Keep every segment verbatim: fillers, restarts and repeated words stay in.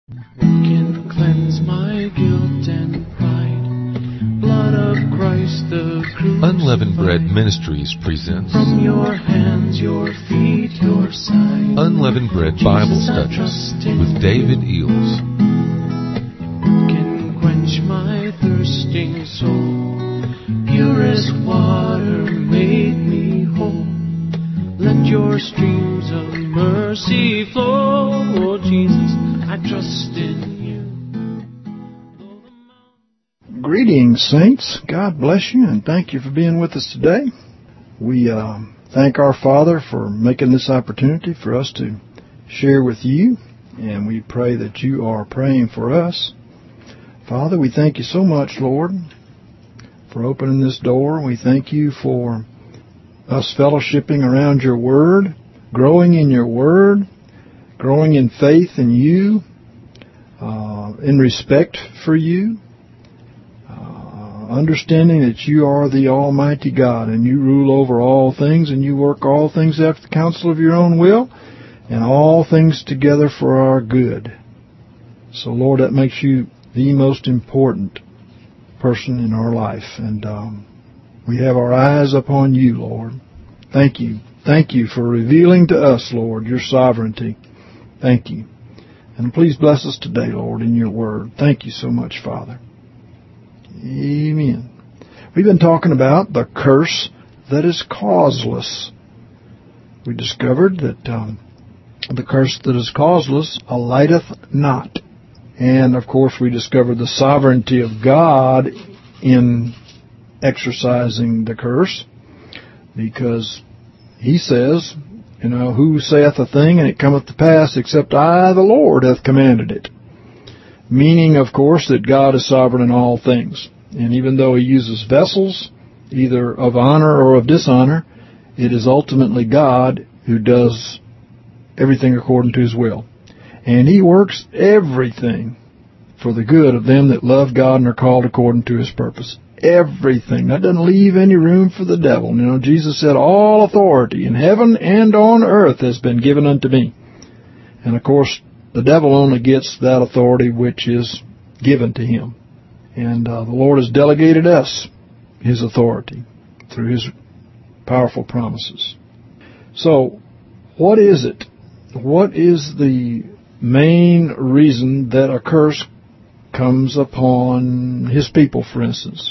What can cleanse my guilt and pride? Blood of Christ the crucified. Unleavened Bread Ministries presents From your hands, your feet, your side. Unleavened Bread Bible Studies with David Eels. What can quench my thirsting soul? Purest water made me whole. Let your streams of mercy flow. Oh Jesus, I trust in you. Greetings, saints. God bless you, and thank you for being with us today. We uh, thank our Father for making this opportunity for us to share with you, and we pray that you are praying for us. Father, we thank you so much, Lord, for opening this door. We thank you for us fellowshipping around your Word, growing in your Word, growing in faith in you, uh, in respect for you, uh, understanding that you are the Almighty God and you rule over all things and you work all things after the counsel of your own will and all things together for our good. So, Lord, that makes you the most important person in our life, and um, we have our eyes upon you, Lord. Thank you. Thank you for revealing to us, Lord, your sovereignty. Thank you. And please bless us today, Lord, in your word. Thank you so much, Father. Amen. We've been talking about the curse that is causeless. We discovered that um, the curse that is causeless alighteth not. And, of course, we discovered the sovereignty of God in exercising the curse, because he says, you know, who saith a thing and it cometh to pass except I, the Lord, hath commanded it. Meaning, of course, that God is sovereign in all things. And even though he uses vessels, either of honor or of dishonor, it is ultimately God who does everything according to his will. And he works everything for the good of them that love God and are called according to his purpose. Everything. That doesn't leave any room for the devil. You know, Jesus said, all authority in heaven and on earth has been given unto me. And, of course, the devil only gets that authority which is given to him. And uh, the Lord has delegated us his authority through his powerful promises. So, what is it? What is the main reason that a curse comes upon his people, for instance?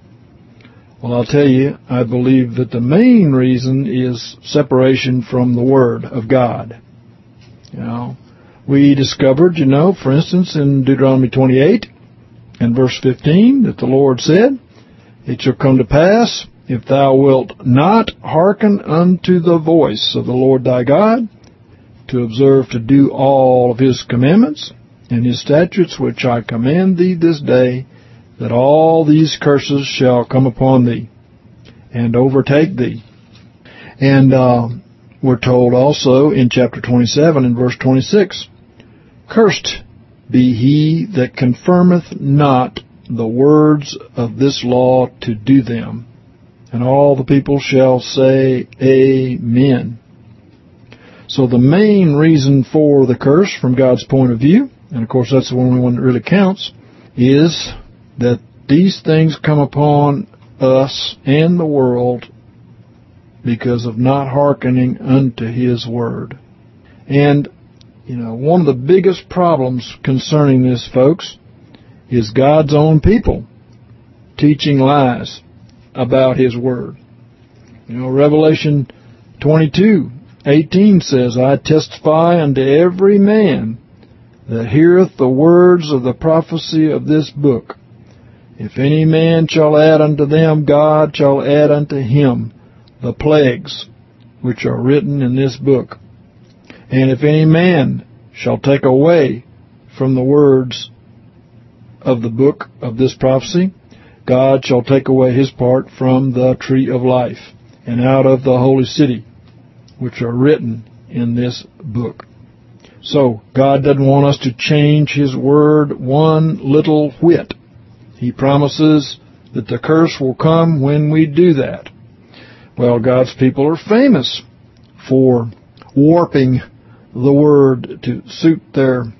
Well, I'll tell you, I believe that the main reason is separation from the Word of God. You know, we discovered, you know, for instance, in Deuteronomy twenty-eight and verse fifteen, that the Lord said, it shall come to pass, if thou wilt not hearken unto the voice of the Lord thy God, to observe to do all of his commandments and his statutes which I command thee this day, that all these curses shall come upon thee and overtake thee. And uh, we're told also in chapter twenty-seven and verse twenty-six, cursed be he that confirmeth not the words of this law to do them. And all the people shall say, Amen. So the main reason for the curse from God's point of view, and of course that's the only one that really counts, is that these things come upon us and the world because of not hearkening unto his word. And, you know, one of the biggest problems concerning this, folks, is God's own people teaching lies about his word. You know, Revelation twenty-two eighteen says, I testify unto every man that heareth the words of the prophecy of this book. If any man shall add unto them, God shall add unto him the plagues which are written in this book. And if any man shall take away from the words of the book of this prophecy, God shall take away his part from the tree of life and out of the holy city, which are written in this book. So, God doesn't want us to change his word one little whit. He promises that the curse will come when we do that. Well, God's people are famous for warping the word to suit their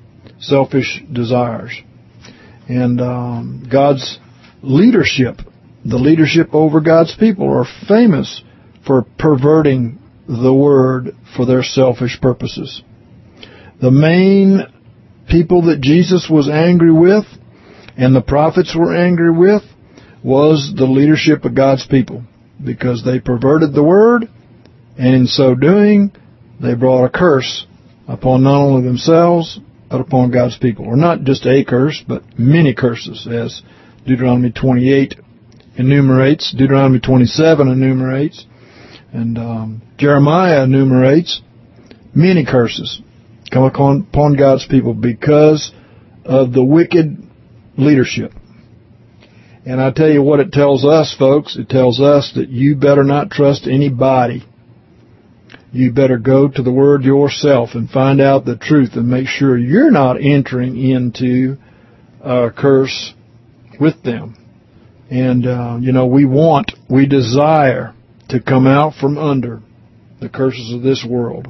selfish desires. And um, God's leadership, the leadership over God's people, are famous for perverting the Word for their selfish purposes. The main people that Jesus was angry with and the prophets were angry with was the leadership of God's people, because they perverted the Word, and in so doing, they brought a curse upon not only themselves, but upon God's people. Or not just a curse, but many curses, as Deuteronomy twenty-eight enumerates, Deuteronomy twenty-seven enumerates, and um, Jeremiah enumerates many curses come upon God's people because of the wicked leadership. And I tell you what it tells us, folks. It tells us that you better not trust anybody. You better go to the Word yourself and find out the truth and make sure you're not entering into a curse with them. And, uh, you know, we want, we desire to come out from under the curses of this world.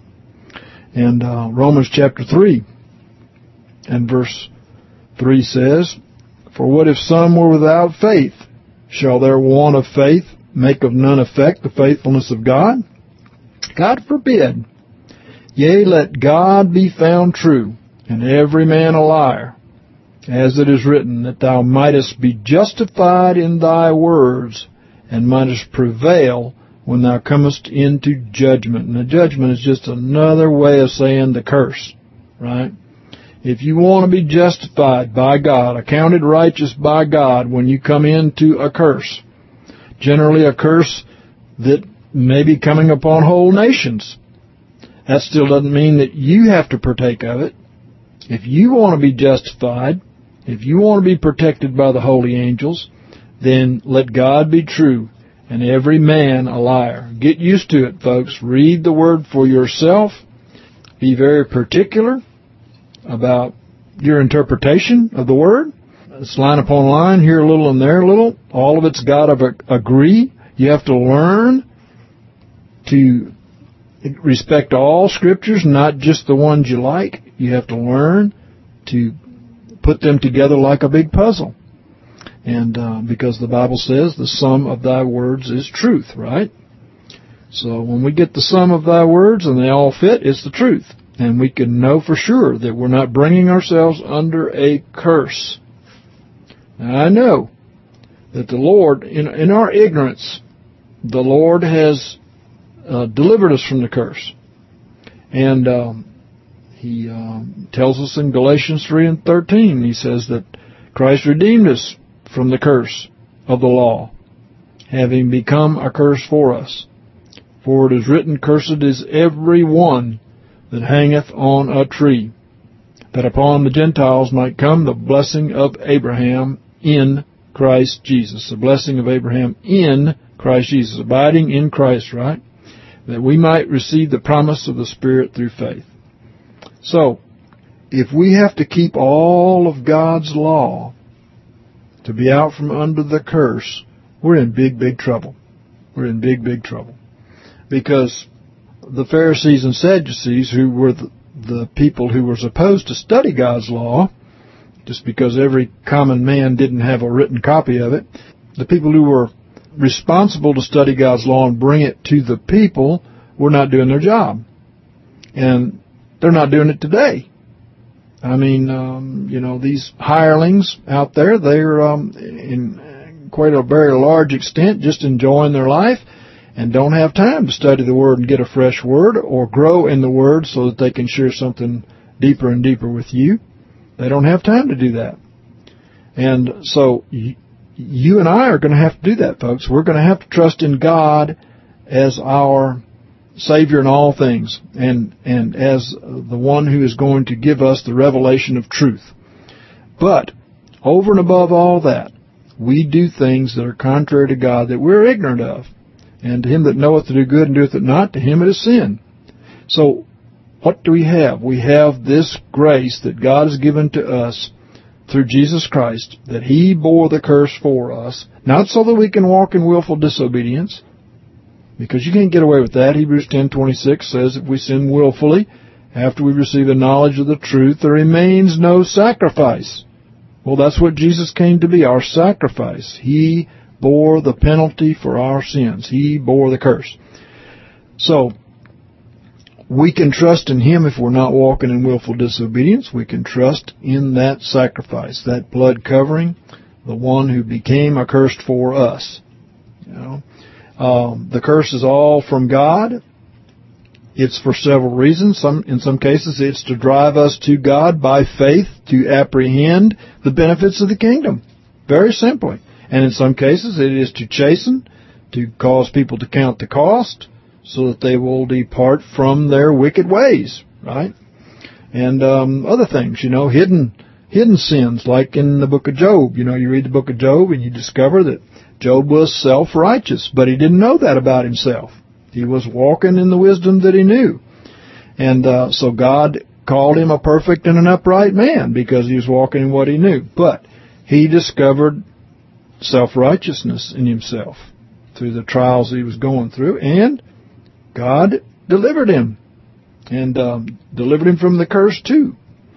And uh, Romans chapter three and verse three says, "For what if some were without faith? Shall their want of faith make of none effect the faithfulness of God? God forbid. Yea, let God be found true, and every man a liar, as it is written, that thou mightest be justified in thy words, and mightest prevail when thou comest into judgment." And the judgment is just another way of saying the curse, right? If you want to be justified by God, accounted righteous by God when you come into a curse, generally a curse that may be coming upon whole nations, that still doesn't mean that you have to partake of it. If you want to be justified, if you want to be protected by the holy angels, then let God be true and every man a liar. Get used to it, folks. Read the Word for yourself. Be very particular about your interpretation of the Word. It's line upon line, here a little and there a little. All of it's got to agree. You have to learn to respect all Scriptures, not just the ones you like. You have to learn to put them together like a big puzzle. And uh, because the Bible says the sum of thy words is truth, right? So when we get the sum of thy words and they all fit, it's the truth. And we can know for sure that we're not bringing ourselves under a curse. Now, I know that the Lord, in, in our ignorance, the Lord has uh, delivered us from the curse. And um, He um, tells us in Galatians three and thirteen, He says that Christ redeemed us from the curse of the law, having become a curse for us. For it is written, "Cursed is every one that hangeth on a tree, that upon the Gentiles might come the blessing of Abraham in Christ Jesus." The blessing of Abraham in Christ Jesus, abiding in Christ, right? That we might receive the promise of the Spirit through faith. So, if we have to keep all of God's law to be out from under the curse, we're in big, big trouble. We're in big, big trouble. Because the Pharisees and Sadducees, who were the, the people who were supposed to study God's law, just because every common man didn't have a written copy of it, the people who were responsible to study God's law and bring it to the people were not doing their job. And they're not doing it today. I mean, um, you know, these hirelings out there, they're um, in quite a very large extent just enjoying their life and don't have time to study the Word and get a fresh Word or grow in the Word so that they can share something deeper and deeper with you. They don't have time to do that. And so you, you and I are going to have to do that, folks. We're going to have to trust in God as our Savior in all things, and and as the one who is going to give us the revelation of truth. But over and above all that, we do things that are contrary to God that we're ignorant of. And to him that knoweth to do good and doeth it not, to him it is sin. So what do we have? We have this grace that God has given to us through Jesus Christ, that He bore the curse for us, not so that we can walk in willful disobedience, because you can't get away with that. Hebrews ten twenty-six says if we sin willfully, after we receive a knowledge of the truth, there remains no sacrifice. Well, that's what Jesus came to be, our sacrifice. He bore the penalty for our sins. He bore the curse. So, we can trust in Him if we're not walking in willful disobedience. We can trust in that sacrifice, that blood covering, the one who became accursed for us. You know, um, the curse is all from God. It's for several reasons. Some, in some cases, it's to drive us to God by faith, to apprehend the benefits of the kingdom. Very simply. And in some cases, it is to chasten, to cause people to count the cost, so that they will depart from their wicked ways, right? And um, other things, you know, hidden hidden sins, like in the book of Job. You know, you read the book of Job and you discover that Job was self-righteous, but he didn't know that about himself. He was walking in the wisdom that he knew. And uh, so God called him a perfect and an upright man because he was walking in what he knew. But he discovered self-righteousness in himself through the trials he was going through, and God delivered him, and um, delivered him from the curse too.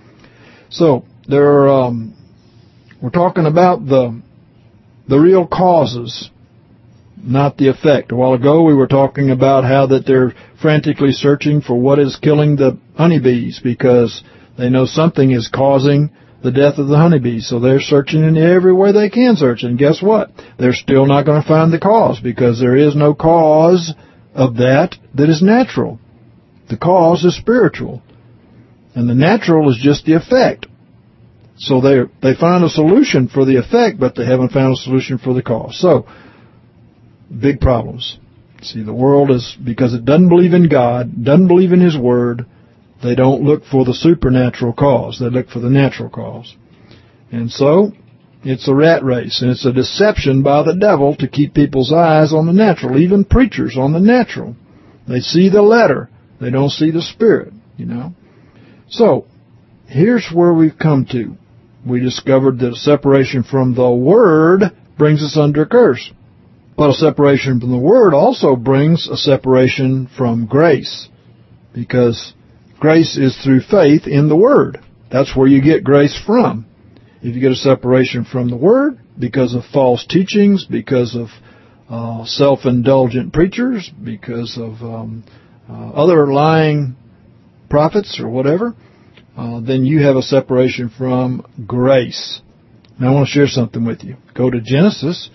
So there are, um, we're talking about the the real causes, not the effect. A while ago we were talking about how that they're frantically searching for what is killing the honeybees because they know something is causing the death of the honeybees. So they're searching in every way they can search. And guess what? They're still not going to find the cause because there is no cause of that that is natural. The cause is spiritual. And the natural is just the effect. So they they find a solution for the effect, but they haven't found a solution for the cause. So, big problems. See, the world is, because it doesn't believe in God, doesn't believe in His Word, they don't look for the supernatural cause. They look for the natural cause. And so, it's a rat race, and it's a deception by the devil to keep people's eyes on the natural, even preachers on the natural. They see the letter. They don't see the spirit, you know. So, here's where we've come to. We discovered that a separation from the Word brings us under a curse. But a separation from the Word also brings a separation from grace, because grace is through faith in the Word. That's where you get grace from. If you get a separation from the Word because of false teachings, because of uh, self-indulgent preachers, because of um, uh, other lying prophets or whatever, uh, then you have a separation from grace. Now I want to share something with you. Go to Genesis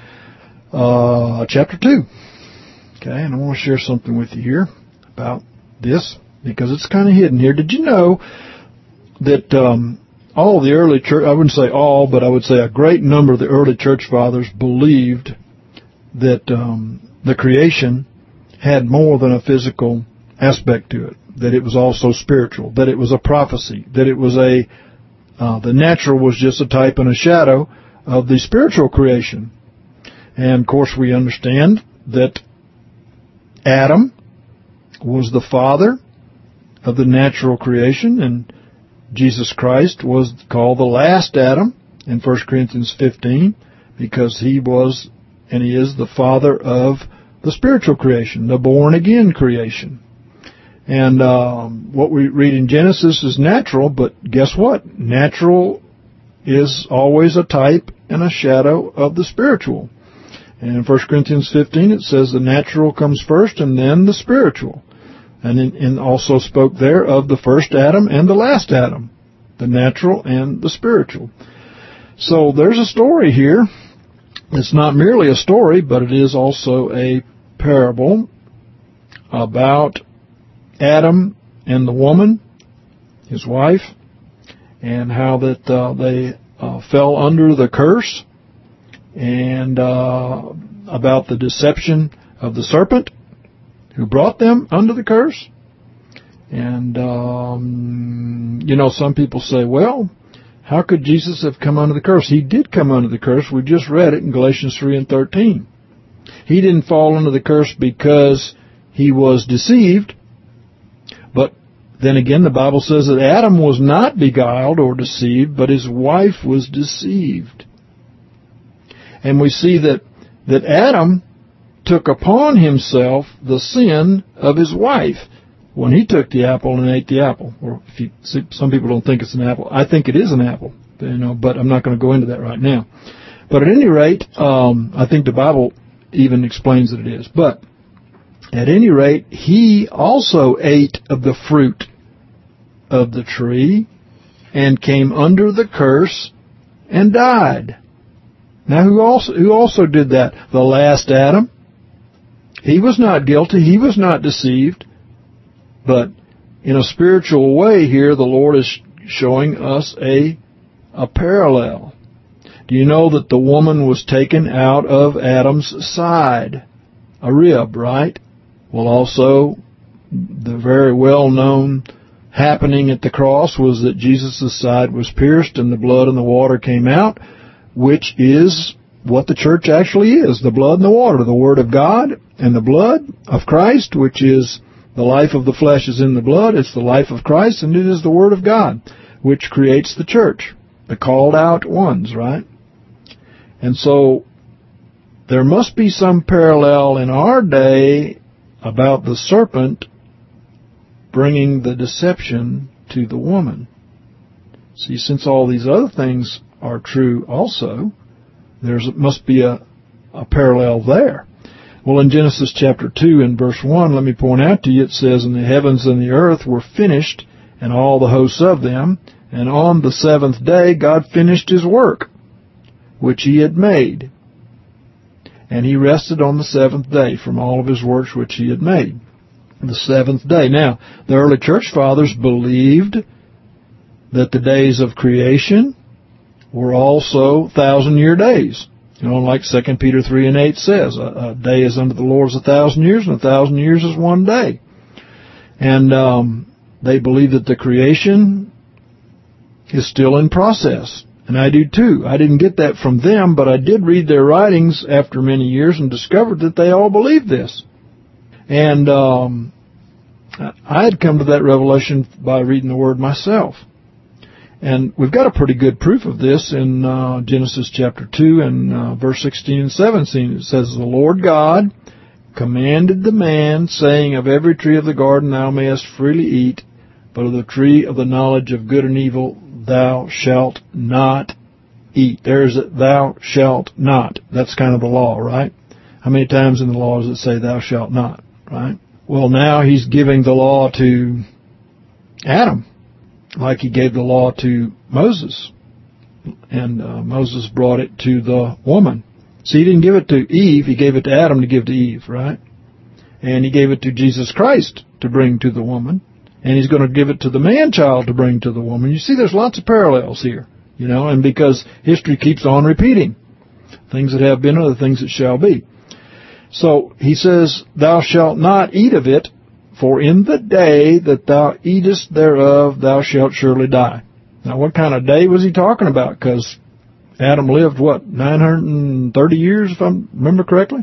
uh, chapter two. Okay, and I want to share something with you here about this because it's kind of hidden here. Did you know that um, all the early church, I wouldn't say all, but I would say a great number of the early church fathers believed that um, the creation had more than a physical aspect to it, that it was also spiritual, that it was a prophecy, that it was a, uh, the natural was just a type and a shadow of the spiritual creation. And of course we understand that Adam was the father of the natural creation, and Jesus Christ was called the last Adam in First Corinthians fifteen because he was and he is the father of the spiritual creation, the born-again creation. And um, what we read in Genesis is natural, but guess what? Natural is always a type and a shadow of the spiritual. And in First Corinthians fifteen it says the natural comes first and then the spiritual. And, in, and also spoke there of the first Adam and the last Adam, the natural and the spiritual. So there's a story here. It's not merely a story, but it is also a parable about Adam and the woman, his wife, and how that uh, they uh, fell under the curse, and uh, about the deception of the serpent who brought them under the curse. And, um, you know, some people say, well, how could Jesus have come under the curse? He did come under the curse. We just read it in Galatians three and thirteen. He didn't fall under the curse because he was deceived. But then again, the Bible says that Adam was not beguiled or deceived, but his wife was deceived. And we see that, that Adam took upon himself the sin of his wife. when he took the apple and ate the apple. Or if you, some people don't think it's an apple. I think it is an apple, you know, but I'm not going to go into that right now. But at any rate, um, I think the Bible even explains that it is. But at any rate, he also ate of the fruit of the tree and came under the curse and died. Now, who also who also did that? The last Adam. He was not guilty. He was not deceived. But in a spiritual way here, the Lord is showing us a a parallel. Do you know that the woman was taken out of Adam's side? A rib, right? Well, also, the very well-known happening at the cross was that Jesus' side was pierced and the blood and the water came out, which is what the church actually is, the blood and the water, the Word of God and the blood of Christ, which is the life of the flesh is in the blood, it's the life of Christ, and it is the Word of God, which creates the church, the called out ones, right? And so there must be some parallel in our day about the serpent bringing the deception to the woman. See, since all these other things are true also, there must be a, a parallel there. Well, in Genesis chapter two and verse one, let me point out to you, it says, "And the heavens and the earth were finished, and all the hosts of them, and on the seventh day God finished his work, which he had made. And he rested on the seventh day from all of his works which he had made." The seventh day. Now, the early church fathers believed that the days of creation were also thousand-year days. You know, like Second Peter three and eight says, a, a day is unto the Lord as a thousand years, and a thousand years is one day. And um, they believe that the creation is still in process. And I do too. I didn't get that from them, but I did read their writings after many years and discovered that they all believed this. And um, I had come to that revelation by reading the Word myself. And we've got a pretty good proof of this in uh, Genesis chapter two and uh, verse sixteen and seventeen. It says, "The Lord God commanded the man, saying, Of every tree of the garden thou mayest freely eat, but of the tree of the knowledge of good and evil thou shalt not eat." There's a thou shalt not. That's kind of the law, right? How many times in the law does it say thou shalt not, right? Well, now he's giving the law to Adam, like he gave the law to Moses. And uh, Moses brought it to the woman. See, he didn't give it to Eve, he gave it to Adam to give to Eve, right? And he gave it to Jesus Christ to bring to the woman. And he's going to give it to the man-child to bring to the woman. You see, there's lots of parallels here, you know, and because history keeps on repeating. Things that have been are the things that shall be. So he says, "Thou shalt not eat of it, for in the day that thou eatest thereof, thou shalt surely die." Now, what kind of day was he talking about? Because Adam lived, what, nine hundred thirty years, if I remember correctly?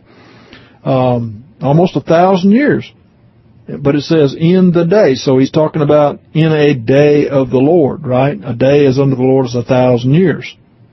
Um, almost a thousand years. But it says, in the day. So he's talking about in a day of the Lord, right? A day as unto the Lord is a thousand years.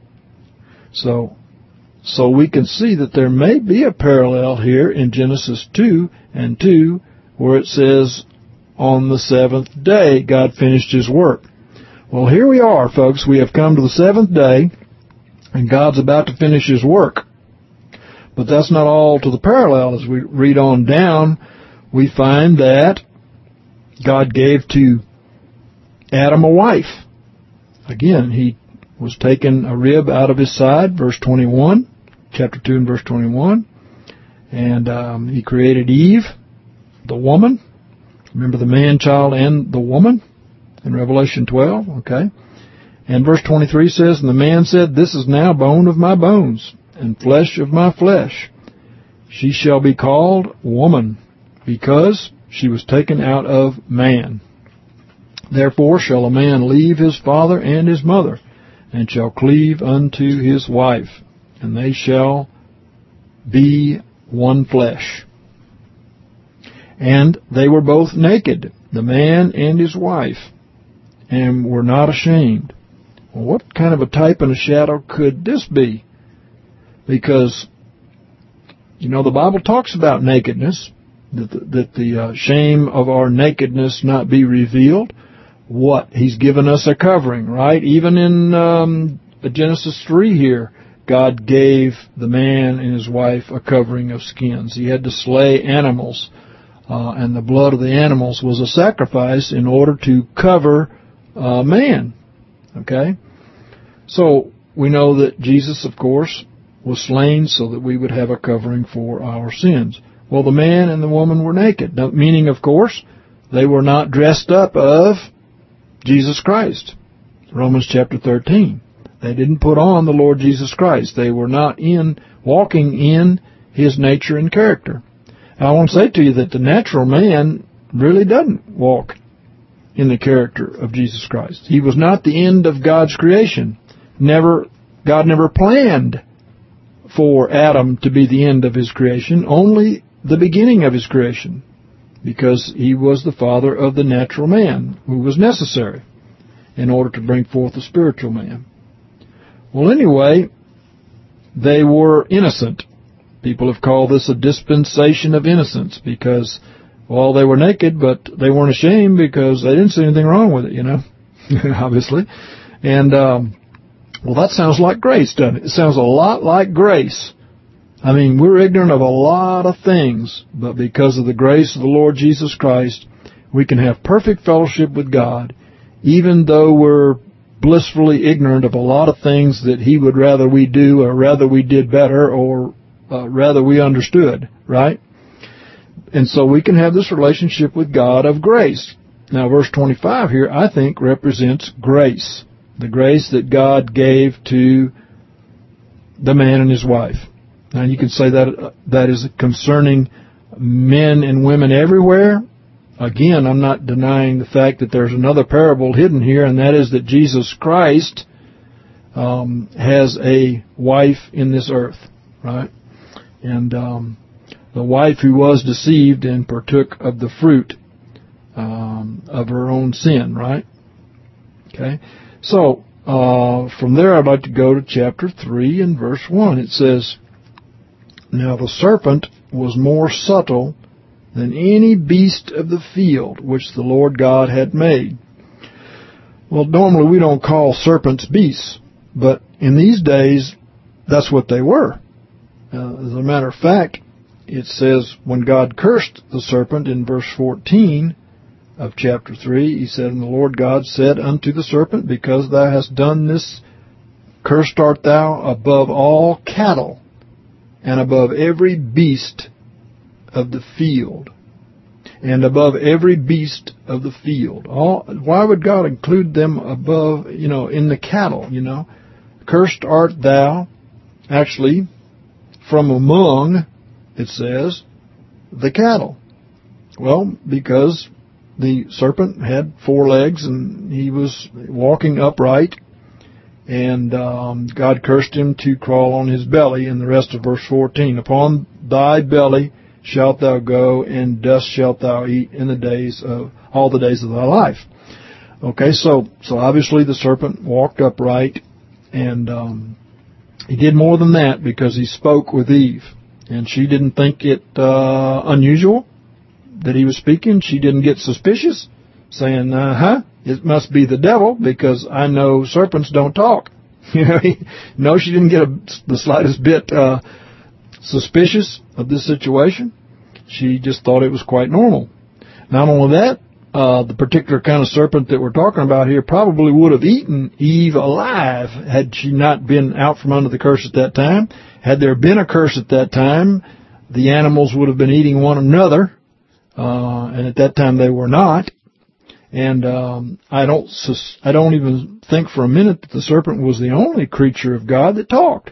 So, so we can see that there may be a parallel here in Genesis two and two, where it says, on the seventh day, God finished his work. Well, here we are, folks. We have come to the seventh day, and God's about to finish his work. But that's not all to the parallel. As we read on down, we find that God gave to Adam a wife. Again, he was taking a rib out of his side, verse twenty-one, chapter two and verse twenty-one. And um, he created Eve, the woman. Remember the man-child and the woman in Revelation twelve, okay? And verse twenty-three says, "And the man said, This is now bone of my bones, and flesh of my flesh. She shall be called woman, because she was taken out of man. Therefore shall a man leave his father and his mother, and shall cleave unto his wife, and they shall be one flesh. And they were both naked, the man and his wife, and were not ashamed." Well, what kind of a type and a shadow could this be? Because, you know, the Bible talks about nakedness. that the, that the uh, shame of our nakedness not be revealed. What? He's given us a covering, right? Even in um, Genesis three here, God gave the man and his wife a covering of skins. He had to slay animals, uh, and the blood of the animals was a sacrifice in order to cover uh, man. Okay? So we know that Jesus, of course, was slain so that we would have a covering for our sins. Well, the man and the woman were naked, meaning, of course, they were not dressed up of Jesus Christ. Romans chapter thirteen. They didn't put on the Lord Jesus Christ. They were not in walking in His nature and character. And I want to say to you that the natural man really doesn't walk in the character of Jesus Christ. He was not the end of God's creation. Never, God never planned for Adam to be the end of his creation, only the beginning of his creation, because he was the father of the natural man, who was necessary in order to bring forth a spiritual man. Well, anyway, they were innocent. People have called this a dispensation of innocence because, well, they were naked, but they weren't ashamed because they didn't see anything wrong with it, you know, obviously. And, um, well, that sounds like grace, doesn't it? It sounds a lot like grace. I mean, we're ignorant of a lot of things, but because of the grace of the Lord Jesus Christ, we can have perfect fellowship with God, even though we're blissfully ignorant of a lot of things that He would rather we do, or rather we did better, or uh, rather we understood, right? And so we can have this relationship with God of grace. Now, verse twenty-five here, I think, represents grace, the grace that God gave to the man and his wife. Now, you can say that uh, that is concerning men and women everywhere. Again, I'm not denying the fact that there's another parable hidden here, and that is that Jesus Christ um, has a wife in this earth, right? And um, the wife who was deceived and partook of the fruit um, of her own sin, right? Okay. So, uh, from there I'd like to go to chapter three and verse one. It says, "Now the serpent was more subtle than any beast of the field which the Lord God had made." Well, normally we don't call serpents beasts, but in these days, that's what they were. Uh, as a matter of fact, it says when God cursed the serpent in verse fourteen of chapter three, He said, "And the Lord God said unto the serpent, Because thou hast done this, cursed art thou above all cattle, and above every beast of the field, and above every beast of the field." All, why would God include them above, you know, in the cattle, you know? "Cursed art thou," actually, from among, it says, the cattle. Well, because the serpent had four legs and he was walking upright, and um, God cursed him to crawl on his belly in the rest of verse fourteen. "Upon thy belly shalt thou go, and dust shalt thou eat in the days of all the days of thy life." Okay, so so obviously the serpent walked upright, and um, he did more than that because he spoke with Eve, and she didn't think it uh, unusual that he was speaking. She didn't get suspicious, saying, "Uh-huh, it must be the devil because I know serpents don't talk." You know, no, she didn't get a, the slightest bit uh, suspicious of this situation. She just thought it was quite normal. Not only that, uh, the particular kind of serpent that we're talking about here probably would have eaten Eve alive had she not been out from under the curse at that time. Had there been a curse at that time, the animals would have been eating one another, uh, and at that time they were not. And um, I don't, sus- I don't even think for a minute that the serpent was the only creature of God that talked.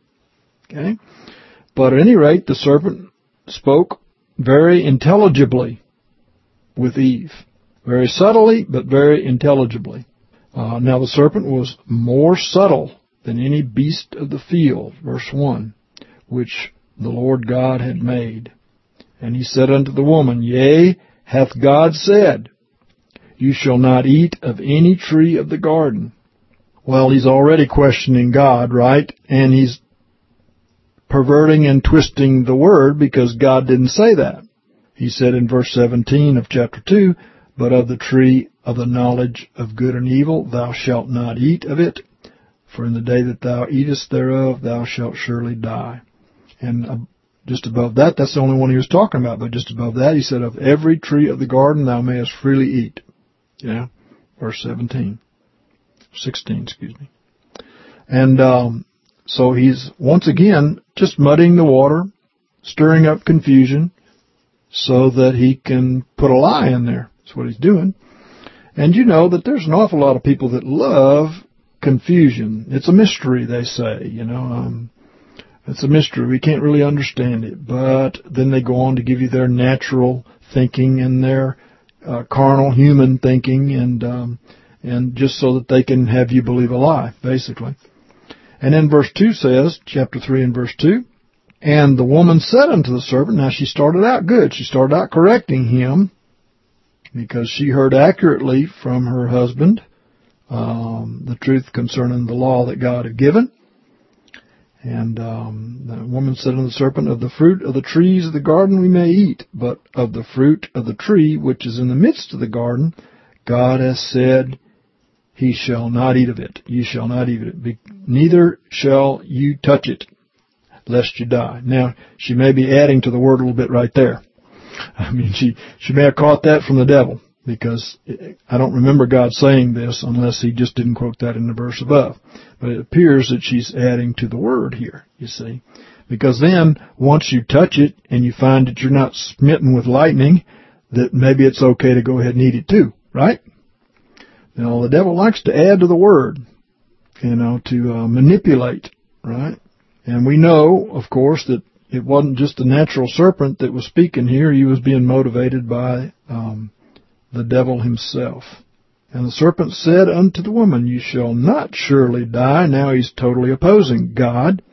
Okay. But at any rate, the serpent spoke very intelligibly with Eve. Very subtly, but very intelligibly. Uh, now the serpent was more subtle than any beast of the field, verse one, which the Lord God had made. And he said unto the woman, Yea, hath God said, You shall not eat of any tree of the garden. Well, he's already questioning God, right? And he's perverting and twisting the word because God didn't say that. He said in verse seventeen of chapter two, but of the tree of the knowledge of good and evil thou shalt not eat of it, for in the day that thou eatest thereof thou shalt surely die. And uh, just above that, that's the only one he was talking about, but just above that he said, of every tree of the garden thou mayest freely eat. Yeah, verse seventeen. sixteen, excuse me. And um, so he's once again just muddying the water, stirring up confusion, so that he can put a lie in there. That's what he's doing. And you know that there's an awful lot of people that love confusion. It's a mystery, they say, you know. Um, it's a mystery. We can't really understand it. But then they go on to give you their natural thinking and their uh, carnal human thinking, and um, and just so that they can have you believe a lie, basically. And then verse two says, chapter three and verse two, and the woman said unto the serpent, now she started out good. She started out correcting him because she heard accurately from her husband um, the truth concerning the law that God had given. And um, the woman said unto the serpent, of the fruit of the trees of the garden we may eat, but of the fruit of the tree which is in the midst of the garden, God has said, he shall not eat of it. You shall not eat of it. Be- neither shall you touch it, lest you die. Now, she may be adding to the word a little bit right there. I mean, she, she may have caught that from the devil, because I don't remember God saying this unless he just didn't quote that in the verse above. But it appears that she's adding to the word here, you see. Because then, once you touch it and you find that you're not smitten with lightning, that maybe it's okay to go ahead and eat it too, right? Now, the devil likes to add to the word, you know, to uh, manipulate, right? And we know, of course, that it wasn't just a natural serpent that was speaking here. He was being motivated by um, the devil himself. And the serpent said unto the woman, you shall not surely die. Now he's totally opposing God.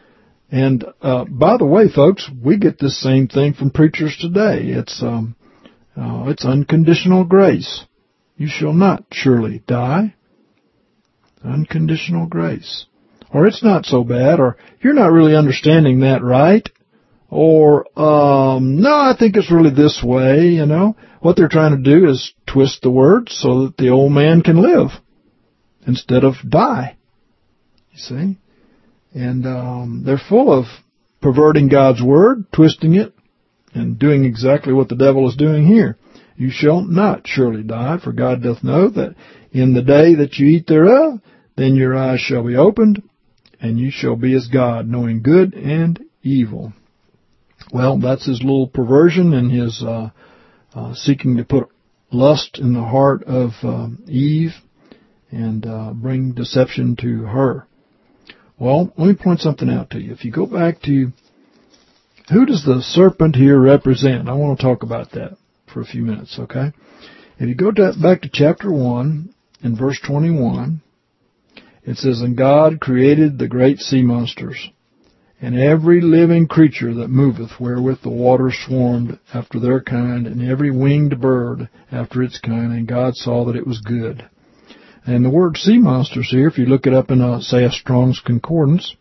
And uh, by the way, folks, we get this same thing from preachers today. It's um, uh, it's unconditional grace. You shall not surely die. Unconditional grace. Or it's not so bad, or you're not really understanding that right, or, um, no, I think it's really this way, you know. What they're trying to do is twist the words so that the old man can live instead of die, you see. And um, they're full of perverting God's word, twisting it, and doing exactly what the devil is doing here. You shall not surely die, for God doth know that in the day that you eat thereof, then your eyes shall be opened, and you shall be as God, knowing good and evil. Well, that's his little perversion and his uh, uh, seeking to put lust in the heart of um, Eve and uh, bring deception to her. Well, let me point something out to you. If you go back to, who does the serpent here represent? I want to talk about that for a few minutes, okay? If you go to, back to chapter one and verse twenty-one, it says, and God created the great sea monsters, and every living creature that moveth, wherewith the waters swarmed after their kind, and every winged bird after its kind, and God saw that it was good. And the word sea monsters here, if you look it up in, a, say, a Strong's Concordance,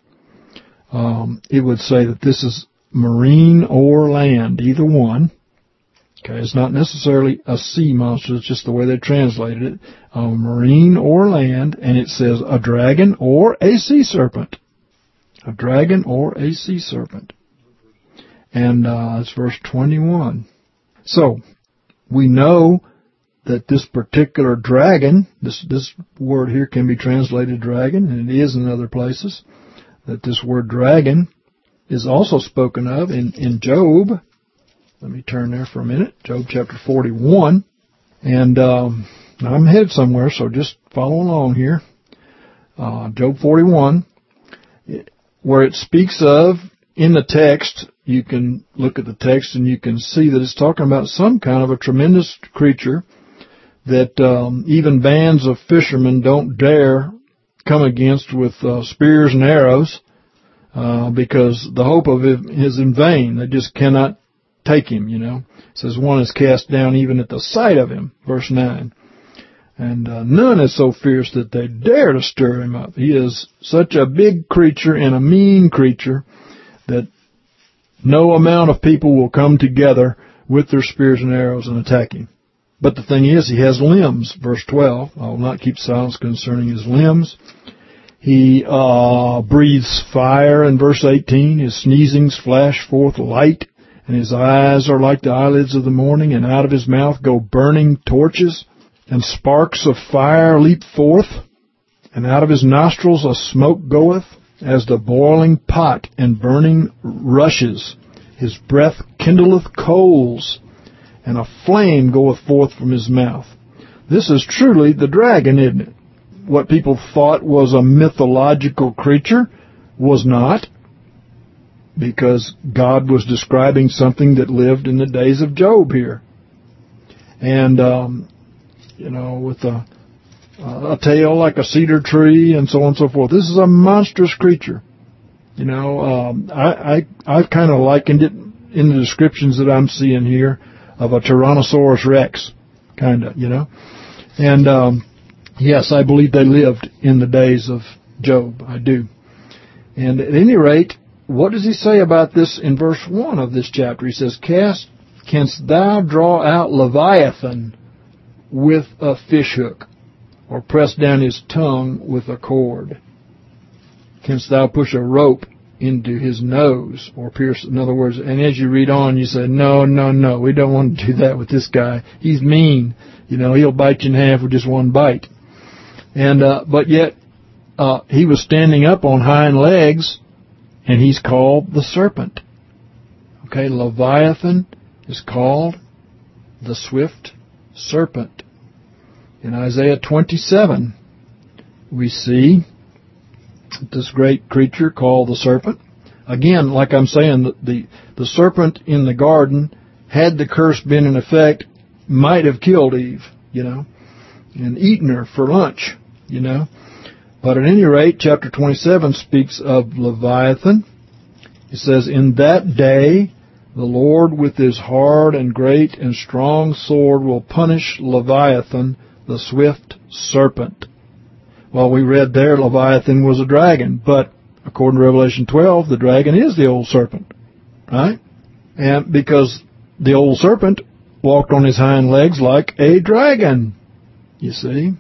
um, it would say that this is marine or land, either one. Okay, it's not necessarily a sea monster, it's just the way they translated it. Uh, marine or land, and it says a dragon or a sea serpent. A dragon or a sea serpent. And uh, it's verse twenty-one. So, we know that this particular dragon, this, this word here can be translated dragon, and it is in other places, that this word dragon is also spoken of in, in Job. Let me turn there for a minute. Job chapter forty-one. And um, I'm headed somewhere, so just follow along here. Uh, Job forty-one, where it speaks of, in the text, you can look at the text and you can see that it's talking about some kind of a tremendous creature that um, even bands of fishermen don't dare come against with uh, spears and arrows uh, because the hope of it is in vain. They just cannot take him, you know. It says one is cast down even at the sight of him, verse nine. And uh, none is so fierce that they dare to stir him up. He is such a big creature and a mean creature that no amount of people will come together with their spears and arrows and attack him. But the thing is, he has limbs. Verse twelve, I will not keep silence concerning his limbs. He uh, breathes fire in verse eighteen. His sneezings flash forth light, and his eyes are like the eyelids of the morning, and out of his mouth go burning torches, and sparks of fire leap forth, and out of his nostrils a smoke goeth, as the boiling pot and burning rushes. His breath kindleth coals, and a flame goeth forth from his mouth. This is truly the dragon, isn't it? What people thought was a mythological creature was not, because God was describing something that lived in the days of Job here. And, um, you know, with a, a tail like a cedar tree and so on and so forth. This is a monstrous creature. You know, um, I, I, I've kind of likened it in the descriptions that I'm seeing here of a Tyrannosaurus Rex, kind of, you know. And, um, yes, I believe they lived in the days of Job. I do. And at any rate, what does he say about this in verse one of this chapter? He says, Cast, canst thou draw out Leviathan with a fishhook, or press down his tongue with a cord? Canst thou push a rope into his nose, or pierce, in other words, and as you read on, you say, no, no, no, we don't want to do that with this guy. He's mean. You know, he'll bite you in half with just one bite. And, uh, but yet, uh, he was standing up on hind legs, and he's called the serpent. Okay, Leviathan is called the swift serpent. In Isaiah twenty-seven, we see this great creature called the serpent. Again, like I'm saying, the, the, the serpent in the garden, had the curse been in effect, might have killed Eve, you know, and eaten her for lunch, you know. But at any rate, chapter twenty-seven speaks of Leviathan. It says, In that day the Lord with his hard and great and strong sword will punish Leviathan, the swift serpent. Well, we read there Leviathan was a dragon, but according to Revelation twelve, the dragon is the old serpent, right? And because the old serpent walked on his hind legs like a dragon, you see.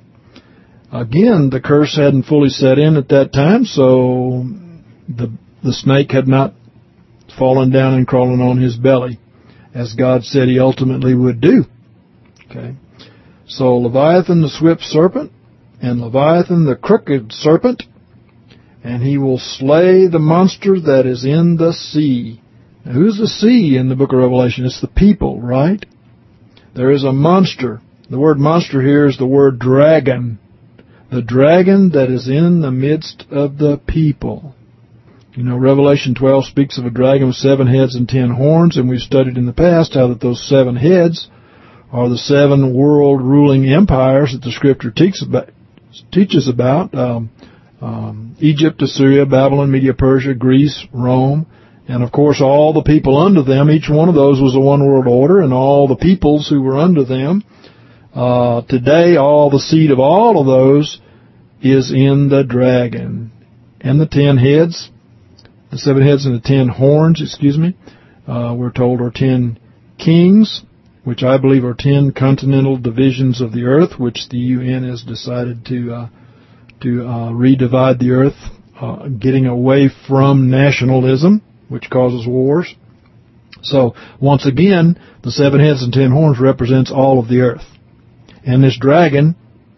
Again, the curse hadn't fully set in at that time, so the the snake had not fallen down and crawling on his belly, as God said he ultimately would do. Okay. So Leviathan the swift serpent, and Leviathan the crooked serpent, and he will slay the monster that is in the sea. Now, who's the sea in the book of Revelation? It's the people, right? There is a monster. The word monster here is the word dragon. The dragon that is in the midst of the people. You know, Revelation twelve speaks of a dragon with seven heads and ten horns, and we've studied in the past how that those seven heads are the seven world ruling empires that the Scripture teaches about. Teaches about um, um, Egypt, Assyria, Babylon, Media, Persia, Greece, Rome, and of course all the people under them. Each one of those was a one world order, and all the peoples who were under them. Uh, today, all the seed of all of those is in the dragon, and the ten heads, the seven heads and the ten horns. Excuse me, uh, we're told are ten kings, which I believe are ten continental divisions of the earth, which the U N has decided to uh, to uh, redivide the earth, uh, getting away from nationalism, which causes wars. So, once again, the seven heads and ten horns represents all of the earth. And this dragon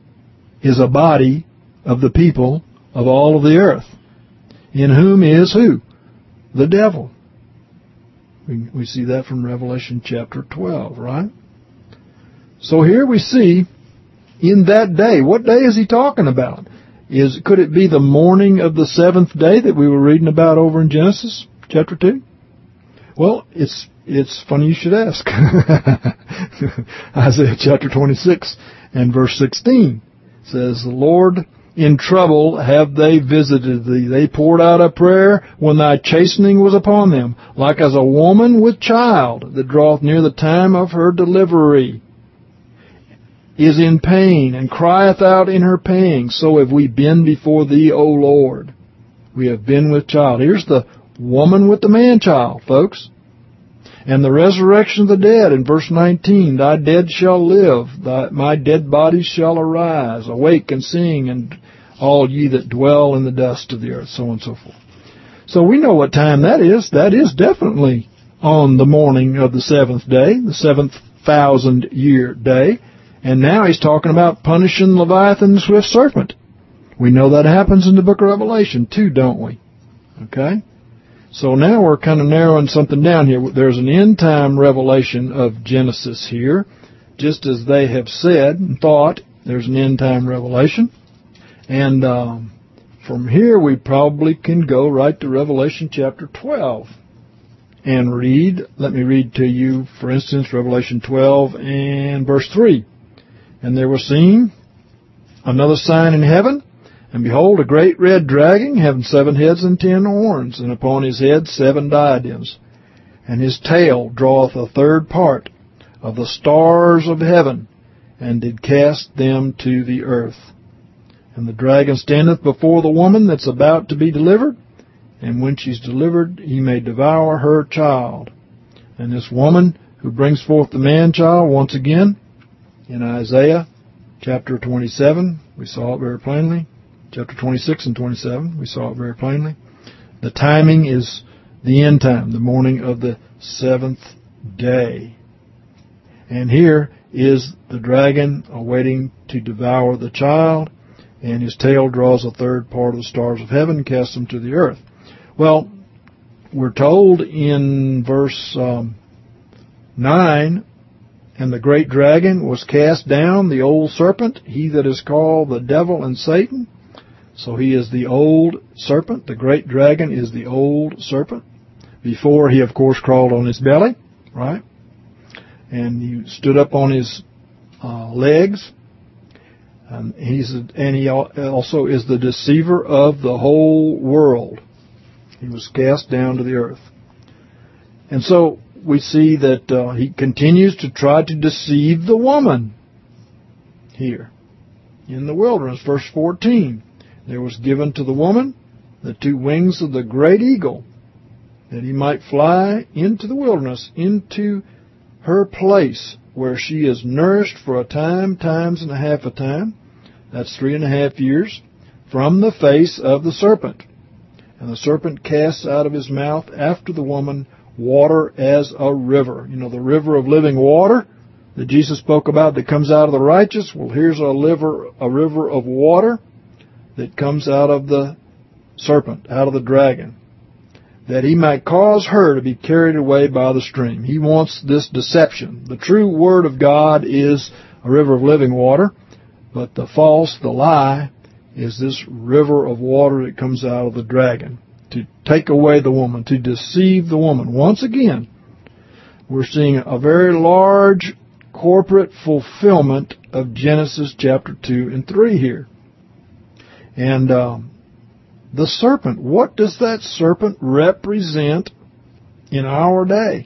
is a body of the people of all of the earth, in whom is who? The devil. We, we see that from Revelation chapter twelve, right? So here we see, in that day, what day is he talking about? Is could it be the morning of the seventh day that we were reading about over in Genesis chapter two? Well, it's it's funny you should ask. Isaiah chapter twenty-six and verse sixteen says, "The Lord in trouble have they visited thee. They poured out a prayer when thy chastening was upon them, like as a woman with child that draweth near the time of her delivery, is in pain, and crieth out in her pangs. So have we been before thee, O Lord." We have been with child. Here's the woman with the man-child, folks. And the resurrection of the dead in verse nineteen, thy dead shall live, thy, my dead bodies shall arise, awake and sing, and all ye that dwell in the dust of the earth, so on and so forth. So we know what time that is. That is definitely on the morning of the seventh day, the seventh thousand year day. And now he's talking about punishing Leviathan, the swift serpent. We know that happens in the book of Revelation too, don't we? Okay? So now we're kind of narrowing something down here. There's an end-time revelation of Genesis here. Just as they have said and thought, there's an end-time revelation. And um, from here we probably can go right to Revelation chapter twelve and read. Let me read to you, for instance, Revelation twelve and verse three. And there was seen another sign in heaven, and behold, a great red dragon, having seven heads and ten horns, and upon his head seven diadems. And his tail draweth a third part of the stars of heaven, and did cast them to the earth. And the dragon standeth before the woman that's about to be delivered, and when she's delivered, he may devour her child. And this woman who brings forth the man-child, once again, in Isaiah chapter twenty-seven, we saw it very plainly. Chapter twenty-six and twenty-seven, we saw it very plainly. The timing is the end time, the morning of the seventh day. And here is the dragon awaiting to devour the child, and his tail draws a third part of the stars of heaven and casts them to the earth. Well, we're told in verse um, nine, and the great dragon was cast down, the old serpent, he that is called the devil and Satan. So he is the old serpent. The great dragon is the old serpent. Before he, of course, crawled on his belly, right? And he stood up on his uh, legs. And he's and he also is the deceiver of the whole world. He was cast down to the earth. And so we see that uh, he continues to try to deceive the woman here in the wilderness. Verse fourteen, there was given to the woman the two wings of the great eagle, that he might fly into the wilderness, into her place where she is nourished for a time, times and a half a time. That's three and a half years, from the face of the serpent. And the serpent casts out of his mouth after the woman water as a river. You know, the river of living water that Jesus spoke about that comes out of the righteous. Well, here's a river, a river of water that comes out of the serpent, out of the dragon, that he might cause her to be carried away by the stream. He wants this deception. The true word of God is a river of living water, but the false, the lie, is this river of water that comes out of the dragon to take away the woman, to deceive the woman. Once again, we're seeing a very large corporate fulfillment of Genesis chapter two and three here. And um, the serpent, what does that serpent represent in our day?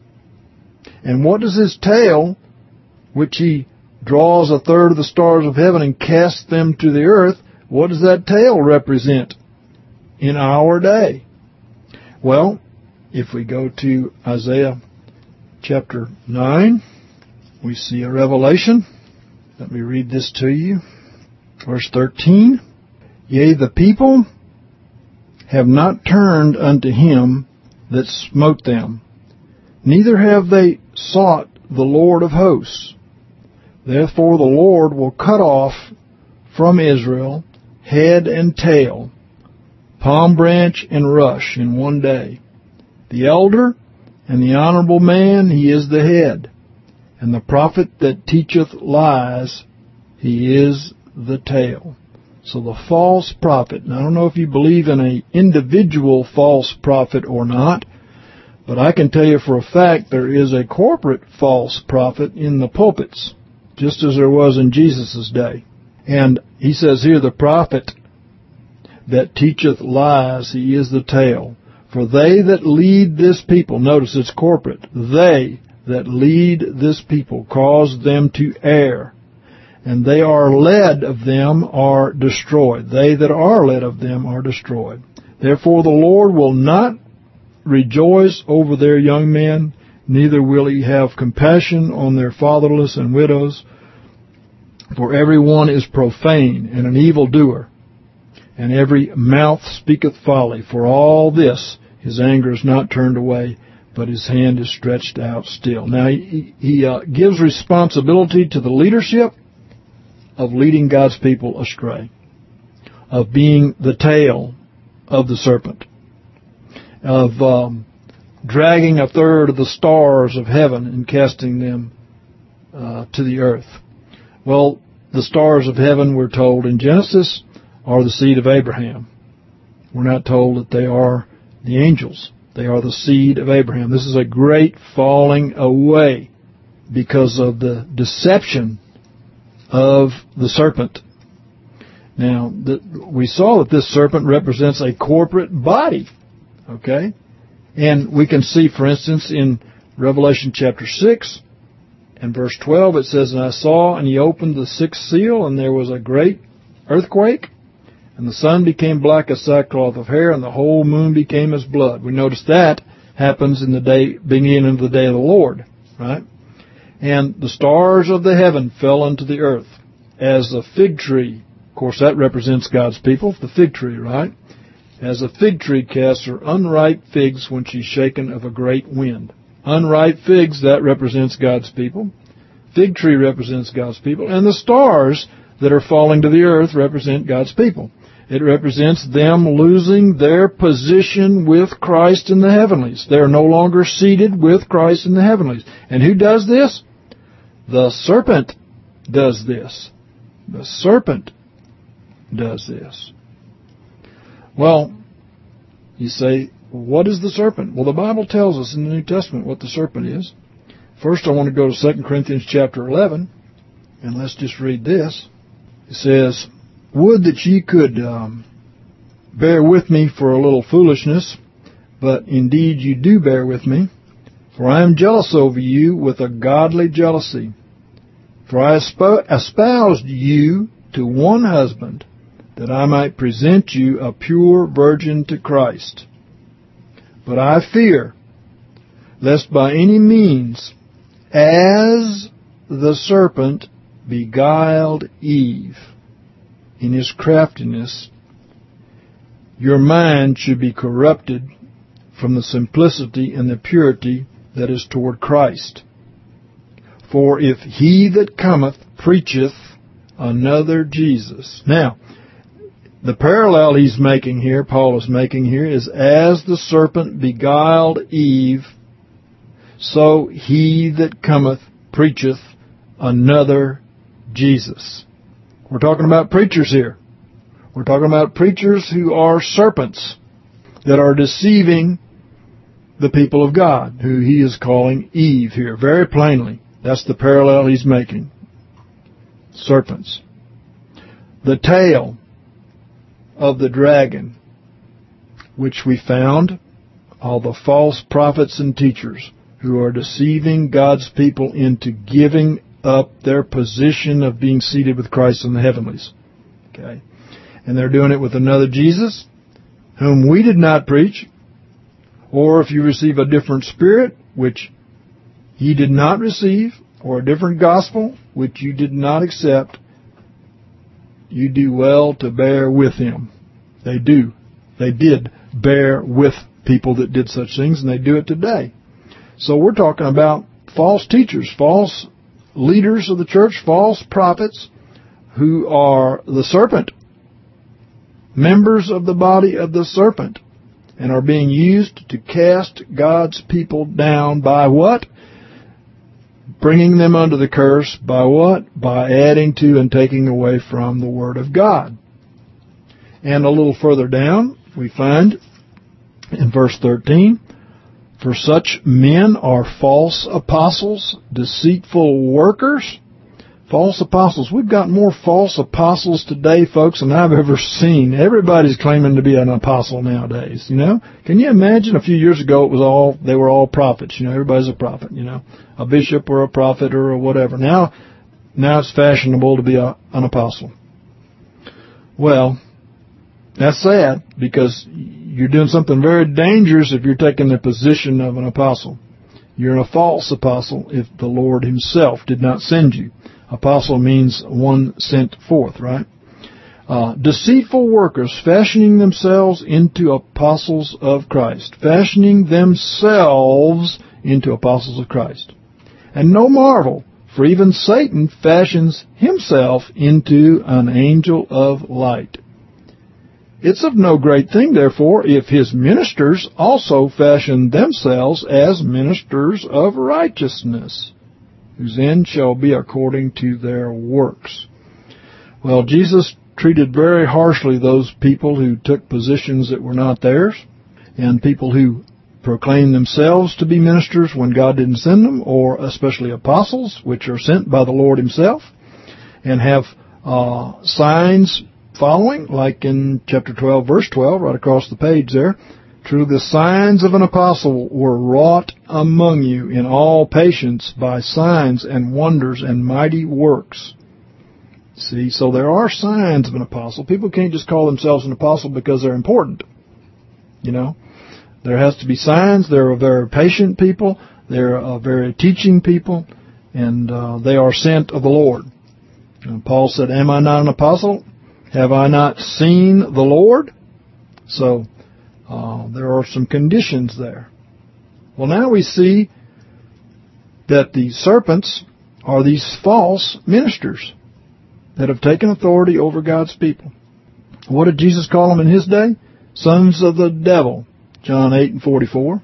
And what does his tail, which he draws a third of the stars of heaven and casts them to the earth, what does that tail represent in our day? Well, if we go to Isaiah chapter nine, we see a revelation. Let me read this to you. Verse thirteen, yea, the people have not turned unto him that smote them, neither have they sought the Lord of hosts. Therefore the Lord will cut off from Israel head and tail, palm branch and rush in one day. The elder and the honorable man, he is the head, and the prophet that teacheth lies, he is the tail. So the false prophet, and I don't know if you believe in an individual false prophet or not, but I can tell you for a fact there is a corporate false prophet in the pulpits, just as there was in Jesus' day. And he says here, the prophet that teacheth lies, he is the tail. For they that lead this people, notice it's corporate, they that lead this people cause them to err, and they are led of them are destroyed. They that are led of them are destroyed. Therefore the Lord will not rejoice over their young men, neither will he have compassion on their fatherless and widows. For every one is profane and an evildoer, and every mouth speaketh folly. For all this his anger is not turned away, but his hand is stretched out still. Now, he, he uh, gives responsibility to the leadership of leading God's people astray, of being the tail of the serpent, of um, dragging a third of the stars of heaven and casting them uh, to the earth. Well, the stars of heaven, we're told in Genesis, are the seed of Abraham. We're not told that they are the angels. They are the seed of Abraham. This is a great falling away because of the deception of the serpent. Now, the, we saw that this serpent represents a corporate body, okay? And we can see, for instance, in Revelation chapter six and verse twelve, it says, And I saw, and he opened the sixth seal, and there was a great earthquake, and the sun became black as sackcloth of hair, and the whole moon became as blood. We notice that happens in the day, beginning of the day of the Lord, right? And the stars of the heaven fell unto the earth, as a fig tree. Of course, that represents God's people, the fig tree, right? As a fig tree casts her unripe figs when she's shaken of a great wind. Unripe figs, that represents God's people. Fig tree represents God's people. And the stars that are falling to the earth represent God's people. It represents them losing their position with Christ in the heavenlies. They are no longer seated with Christ in the heavenlies. And who does this? The serpent does this. The serpent does this. Well, you say, what is the serpent? Well, the Bible tells us in the New Testament what the serpent is. First, I want to go to Second Corinthians chapter eleven, and let's just read this. It says, Would that ye could um, bear with me for a little foolishness, but indeed you do bear with me. For I am jealous over you with a godly jealousy. For I espoused you to one husband, that I might present you a pure virgin to Christ. But I fear, lest by any means, as the serpent beguiled Eve in his craftiness, your mind should be corrupted from the simplicity and the purity that is toward Christ. For if he that cometh preacheth another Jesus. Now, the parallel he's making here, Paul is making here, is as the serpent beguiled Eve, so he that cometh preacheth another Jesus. We're talking about preachers here. We're talking about preachers who are serpents that are deceiving the people of God, who he is calling Eve here, very plainly. That's the parallel he's making. Serpents. The tail of the dragon, which we found, all the false prophets and teachers who are deceiving God's people into giving up their position of being seated with Christ in the heavenlies. Okay? And they're doing it with another Jesus, whom we did not preach. Or if you receive a different spirit, which ye did not receive, or a different gospel, which you did not accept, you do well to bear with him. They do. They did bear with people that did such things, and they do it today. So we're talking about false teachers, false leaders of the church, false prophets who are the serpent, members of the body of the serpent, and are being used to cast God's people down by what? Bringing them under the curse by what? By adding to and taking away from the Word of God. And a little further down, we find in verse thirteen, For such men are false apostles, deceitful workers. False apostles. We've got more false apostles today, folks, than I've ever seen. Everybody's claiming to be an apostle nowadays, you know. Can you imagine a few years ago it was all, they were all prophets, you know, everybody's a prophet, you know, a bishop or a prophet or whatever. Now, now it's fashionable to be a, an apostle. Well, that's sad, because you're doing something very dangerous if you're taking the position of an apostle. You're a false apostle if the Lord himself did not send you. Apostle means one sent forth, right? Uh, deceitful workers fashioning themselves into apostles of Christ. Fashioning themselves into apostles of Christ. And no marvel, for even Satan fashions himself into an angel of light. It's of no great thing, therefore, if his ministers also fashion themselves as ministers of righteousness, whose end shall be according to their works. Well, Jesus treated very harshly those people who took positions that were not theirs, and people who proclaim themselves to be ministers when God didn't send them, or especially apostles, which are sent by the Lord himself, and have uh, signs following, like in chapter twelve, verse twelve, right across the page there. Truly the signs of an apostle were wrought among you in all patience by signs and wonders and mighty works. See, so there are signs of an apostle. People can't just call themselves an apostle because they're important. You know, there has to be signs. They're a very patient people. They're a very teaching people, and uh, they are sent of the Lord. And Paul said, am I not an apostle? Have I not seen the Lord? So uh, there are some conditions there. Well, now we see that the serpents are these false ministers that have taken authority over God's people. What did Jesus call them in his day? Sons of the devil. John eight and forty-four.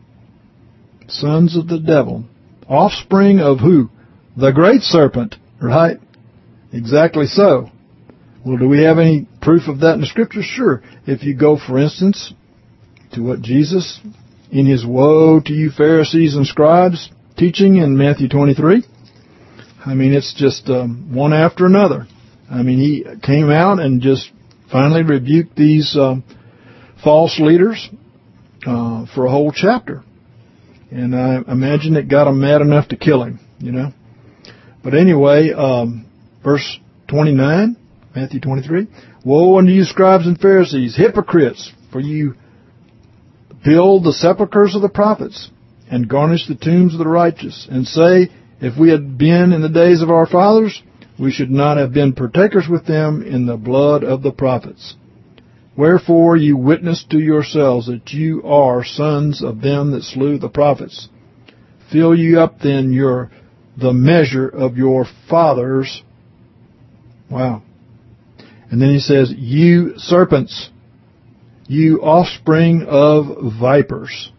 Sons of the devil. Offspring of who? The great serpent, right? Exactly so. Well, do we have any proof of that in the Scripture? Sure. If you go, for instance, to what Jesus, in his woe to you Pharisees and scribes, teaching in Matthew twenty-three, I mean, it's just um, one after another. I mean, he came out and just finally rebuked these uh, false leaders uh, for a whole chapter. And I imagine it got them mad enough to kill him, you know. But anyway, um, verse twenty-nine, Matthew twenty-three, woe unto you scribes and Pharisees, hypocrites, for you build the sepulchres of the prophets and garnish the tombs of the righteous, and say, if we had been in the days of our fathers, we should not have been partakers with them in the blood of the prophets. Wherefore you witness to yourselves that you are sons of them that slew the prophets. Fill you up then your the measure of your fathers. Wow. And then he says, you serpents, you offspring of vipers.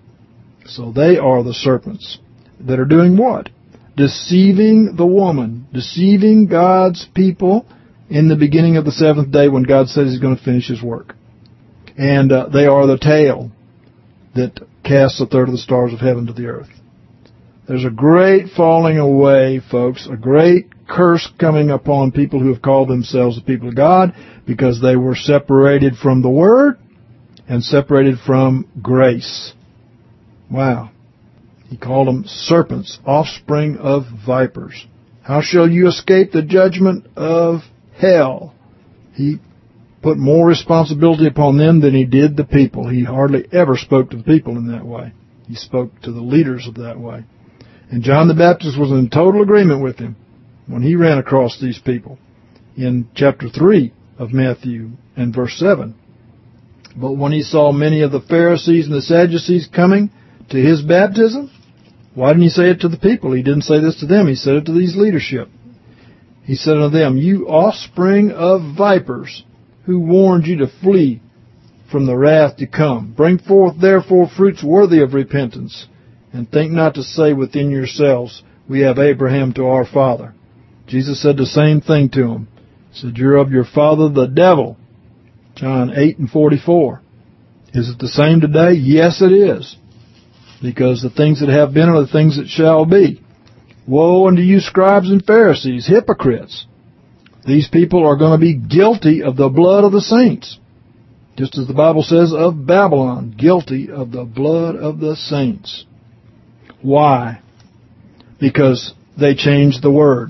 So they are the serpents that are doing what? Deceiving the woman, deceiving God's people in the beginning of the seventh day when God says he's going to finish his work. And uh, they are the tail that casts a third of the stars of heaven to the earth. There's a great falling away, folks, a great curse coming upon people who have called themselves the people of God because they were separated from the Word and separated from grace. Wow. He called them serpents, offspring of vipers. How shall you escape the judgment of hell? He put more responsibility upon them than he did the people. He hardly ever spoke to the people in that way. He spoke to the leaders of that way. And John the Baptist was in total agreement with him when he ran across these people in chapter three of Matthew and verse seven. But when he saw many of the Pharisees and the Sadducees coming to his baptism, why didn't he say it to the people? He didn't say this to them. He said it to these leadership. He said unto them, you offspring of vipers, who warned you to flee from the wrath to come. Bring forth therefore fruits worthy of repentance, and think not to say within yourselves, we have Abraham to our father. Jesus said the same thing to them. He said, you're of your father the devil. John eight and forty-four. Is it the same today? Yes, it is. Because the things that have been are the things that shall be. Woe unto you scribes and Pharisees, hypocrites. These people are going to be guilty of the blood of the saints. Just as the Bible says of Babylon, guilty of the blood of the saints. Why? Because they changed the word.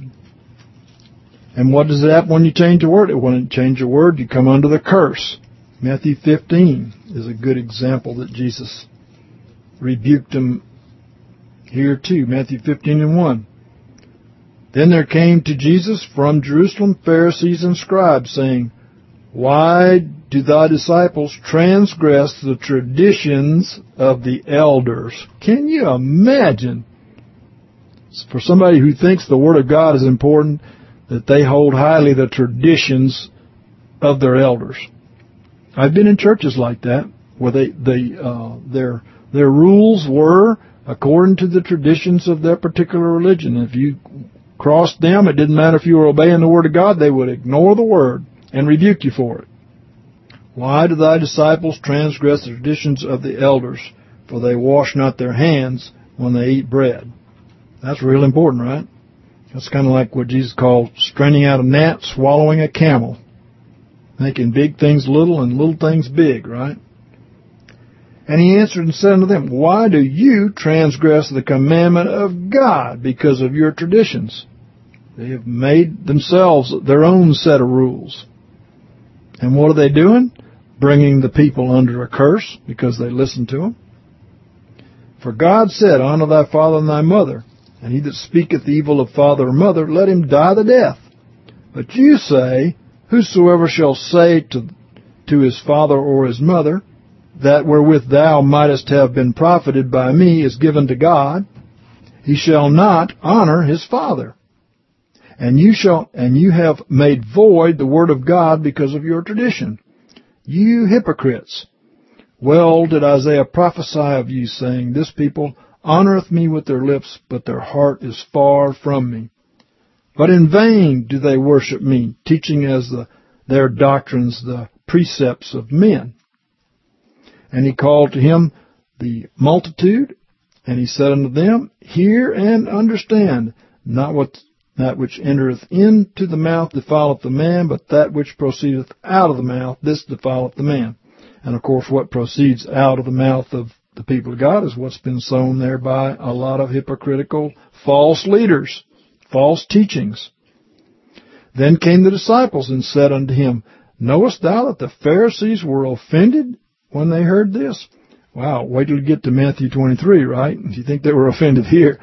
And what does that happen when you change the word? When you change the word, you come under the curse. Matthew fifteen is a good example that Jesus rebuked them Here too, Matthew fifteen and one. Then there came to Jesus from Jerusalem Pharisees and scribes, saying, Why do thy disciples transgress the traditions of the elders? Can you imagine? For somebody who thinks the Word of God is important, that they hold highly the traditions of their elders. I've been in churches like that, where they, they uh, their their rules were according to the traditions of their particular religion. If you crossed them, it didn't matter if you were obeying the Word of God, they would ignore the Word and rebuke you for it. Why do thy disciples transgress the traditions of the elders? For they wash not their hands when they eat bread. That's real important, right? That's kind of like what Jesus called straining out a gnat, swallowing a camel. Making big things little and little things big, right? And he answered and said unto them, Why do you transgress the commandment of God because of your traditions? They have made themselves their own set of rules. And what are they doing? Bringing the people under a curse because they listen to them. For God said, Honor thy father and thy mother, and he that speaketh evil of father or mother, let him die the death. But you say, Whosoever shall say to, to his father or his mother, That wherewith thou mightest have been profited by me is given to God, he shall not honor his father. And you shall, and you have made void the word of God because of your tradition. You hypocrites! Well did Isaiah prophesy of you, saying, This people honoreth me with their lips, but their heart is far from me. But in vain do they worship me, teaching as the, their doctrines the precepts of men. And he called to him the multitude, and he said unto them, Hear and understand, not what that which entereth into the mouth defileth the man, but that which proceedeth out of the mouth, this defileth the man. And of course what proceeds out of the mouth of the people of God is what's been sown there by a lot of hypocritical false leaders, false teachings. Then came the disciples and said unto him, Knowest thou that the Pharisees were offended when they heard this? Wow, wait till you get to Matthew twenty-three, right? If you think they were offended here.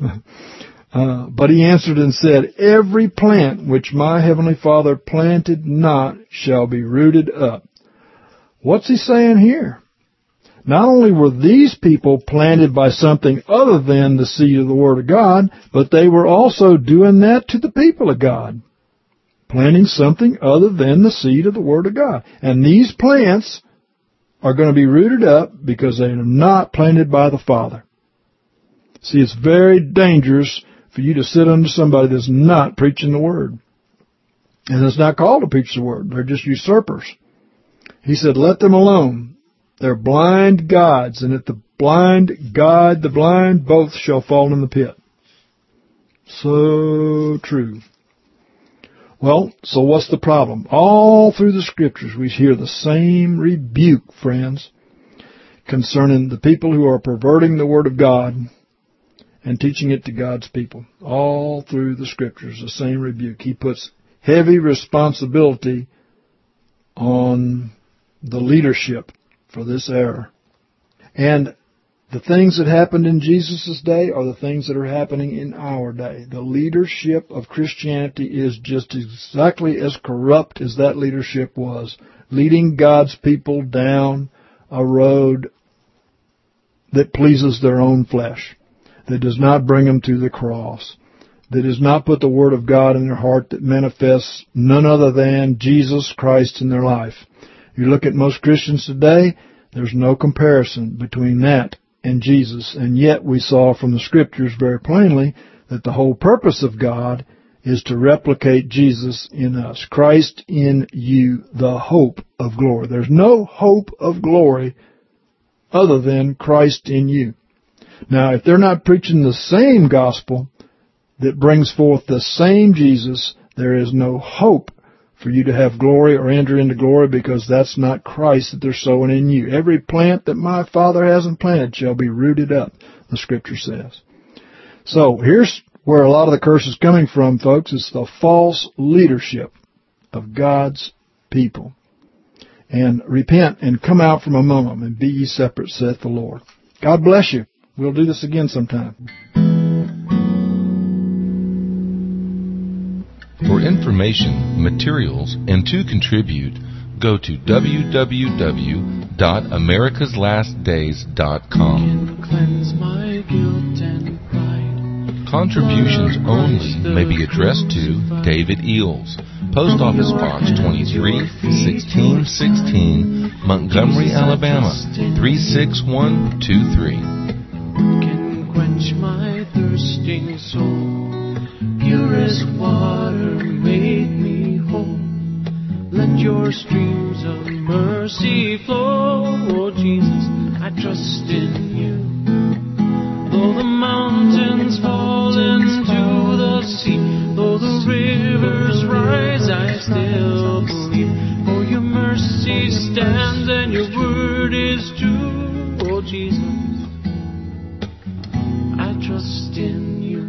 uh, but he answered and said, Every plant which my heavenly Father planted not shall be rooted up. What's he saying here? Not only were these people planted by something other than the seed of the Word of God, but they were also doing that to the people of God. Planting something other than the seed of the Word of God. And these plants are going to be rooted up because they are not planted by the Father. See, it's very dangerous for you to sit under somebody that's not preaching the Word. And it's not called to preach the Word. They're just usurpers. He said, let them alone. They're blind gods, and if the blind guide the blind, both shall fall in the pit. So true. Well, so what's the problem? All through the Scriptures we hear the same rebuke, friends, concerning the people who are perverting the Word of God and teaching it to God's people. All through the Scriptures, the same rebuke. He puts heavy responsibility on the leadership for this error. And the things that happened in Jesus' day are the things that are happening in our day. The leadership of Christianity is just exactly as corrupt as that leadership was, leading God's people down a road that pleases their own flesh, that does not bring them to the cross, that does not put the Word of God in their heart, that manifests none other than Jesus Christ in their life. You look at most Christians today, there's no comparison between that and Jesus. And yet we saw from the Scriptures very plainly that the whole purpose of God is to replicate Jesus in us. Christ in you, the hope of glory. There's no hope of glory other than Christ in you. Now, if they're not preaching the same gospel that brings forth the same Jesus, there is no hope for you to have glory or enter into glory, because that's not Christ that they're sowing in you. Every plant that my Father hasn't planted shall be rooted up, the Scripture says. So here's where a lot of the curse is coming from, folks. It's the false leadership of God's people. And repent and come out from among them and be ye separate, saith the Lord. God bless you. We'll do this again sometime. For information, materials, and to contribute, go to w w w dot americas last days dot com. Cleanse my guilt and pride. Contributions only may be addressed to David Eels, Post Office Box twenty-three, sixteen sixteen, Montgomery, Alabama, three six one two three. Can quench my thirsting soul. Purest water make me whole. Let your streams of mercy flow. Oh Jesus, I trust in you. Though the mountains fall into the sea, though the rivers rise, I still believe. For your mercy stands and your word is true. Oh Jesus, I trust in you.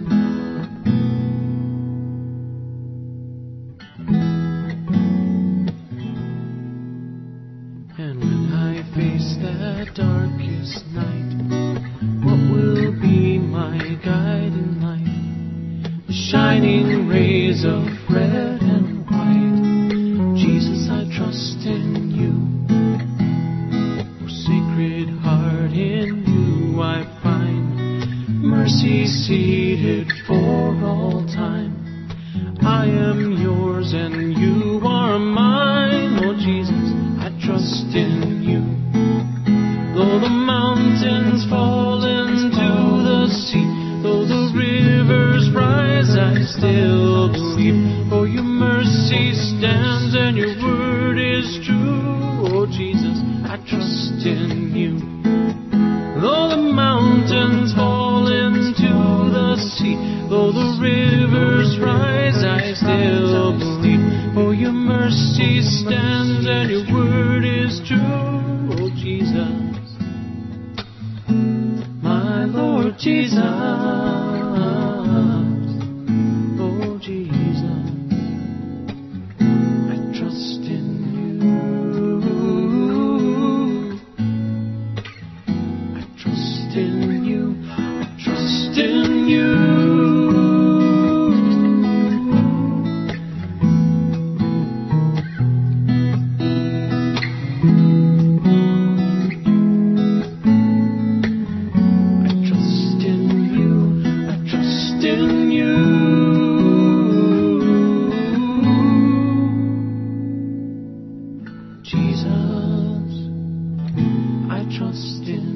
And when I face that darkest night, what will be my guiding light? The shining rays of red and white. Jesus, I trust in you. For Sacred Heart, in you I find mercy seated for all time. I am yours and you are mine. Oh Jesus, I trust in you. Though the mountains fall into the sea, though the rivers rise, I still believe. For your mercy stands and your word is true. Oh Jesus, I trust in you. Though the mountains fall into the sea, though the rivers rise, I still believe. For your mercy stands and your word is true. Oh Jesus, my Lord Jesus, oh Jesus, I trust in you. I trust in you. I trust in you. Jesus, I trust in